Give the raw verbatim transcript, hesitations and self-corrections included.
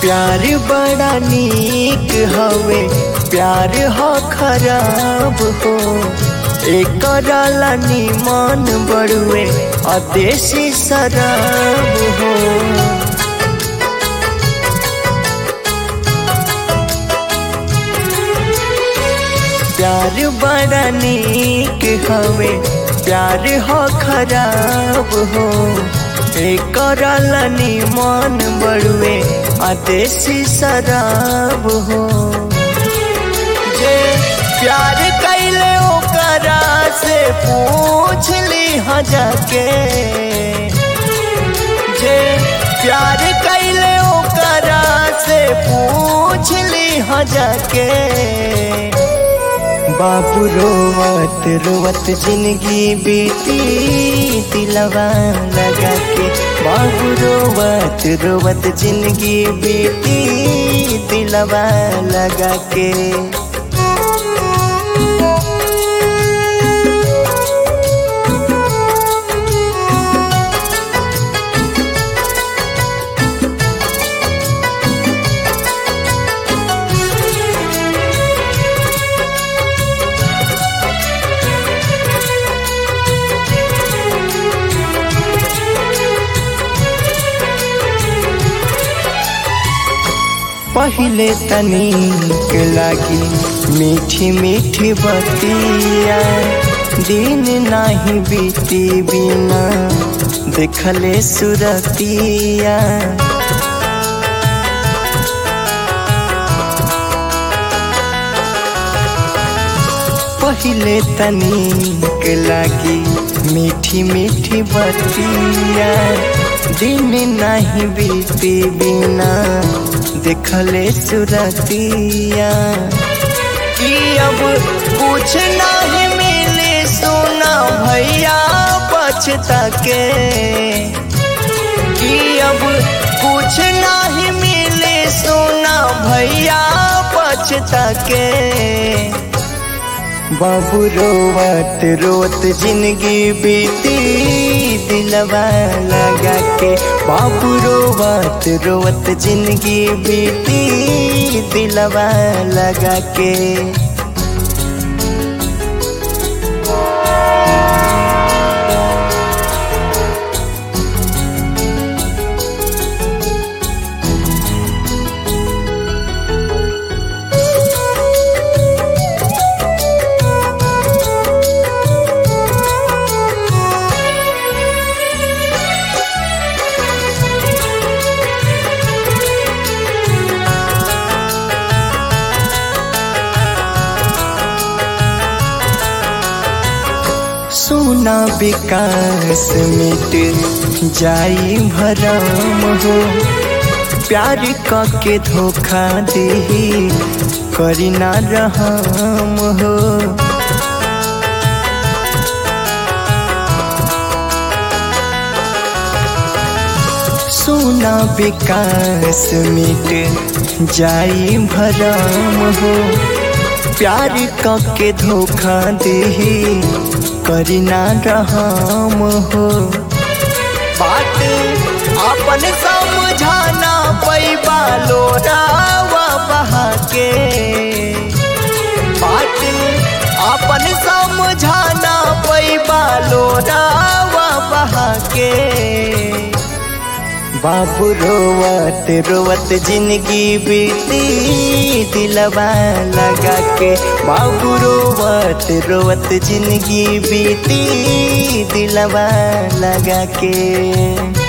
प्यार बड़ा नीक हवे, प्यार हो खराब हो। एक राला निमन बड़ुए अदेशी शराब हो। प्यार बड़ा नीक हवे, प्यार हो खराब हो। एक राला निमन बड़ुए अदेशी शराब हो। जे प्यार कैले ओकरा से पूछ ली हाँ जाके, जे प्यार कैले ओकरा से पूछ ली हाँ जाके। बाबू रोवत रोवत जिंदगी बीती दिलवा लगा के। बाबू रोवत रोवत जिंदगी बीती दिलवा लगा के। पहले तनिक लागी मीठी मीठी बतिया, दिन नाही बीती बिना देखले सुरतिया। पहले तनिक लागी मीठी मीठी बतिया, दिन नाही बीती बिना देखले सुरतिया। कि अब कुछ नहीं मिले सोना भैया पछता के। कि अब कुछ नहीं मिले सोना भैया पछता के। बाबू रोवत रोवत जिंदगी बीती दिलवा लगा के। बाबू रोवत रोवत जिंदगी बीती दिलवा लगा के। सोना विकास मिट जाई भरम हो। प्यार के धोखा दे करी ना रहम हो। सोना विकास मिट जाई भरम हो। प्यार के धोखा दे करी ना रहम हो। बात अपन समझाना पैबा लोरावा बहा के। बात अपन समझाना पैबा लोरावा बहा के। बाबू रोवत रोवत जिंदगी बीती दिलवा लगा के। बाबू रोवत रोवत जिंदगी बीती दिलवा लगा के।